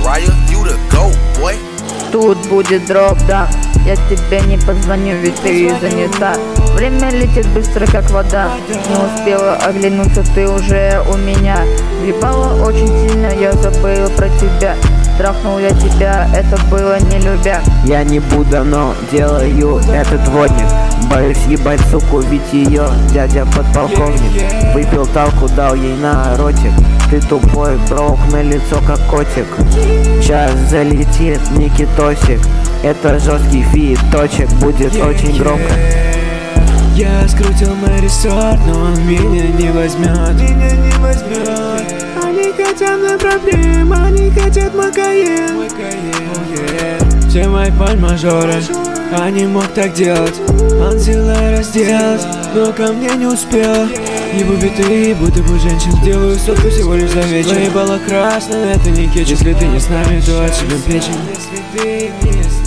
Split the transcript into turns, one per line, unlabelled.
Mariah, you the GOAT, boy.
Тут будет дроп, да. Я тебе не позвоню, ведь ты занята. Время летит быстро, как вода. Не успела оглянуться, ты уже у меня. Въебала очень сильно, я забыл про тебя. Трахнул я тебя, это было не любя.
Я не буду, но делаю этот водник. Боюсь ебать суку, ведь ее дядя подполковник. Выпил талку, дал ей на ротик. Ты тупой, брок на лицо как котик. Сейчас залетит Никитосик. Это жесткий фит, точек будет очень громко.
Я скрутил мой ресорт, но он меня не возьмет. Они хотят на проблем, они хотят мой Каен. Все мои паль-мажоры, а не мог так делать. Он взяла разделать, но ко мне не успел. Ебу биты, будто бы женщин, сделаю сотку всего лишь за вечер. Заебала красная, это не кетч. Если ты не с нами, то отсюда печень. Если ты не с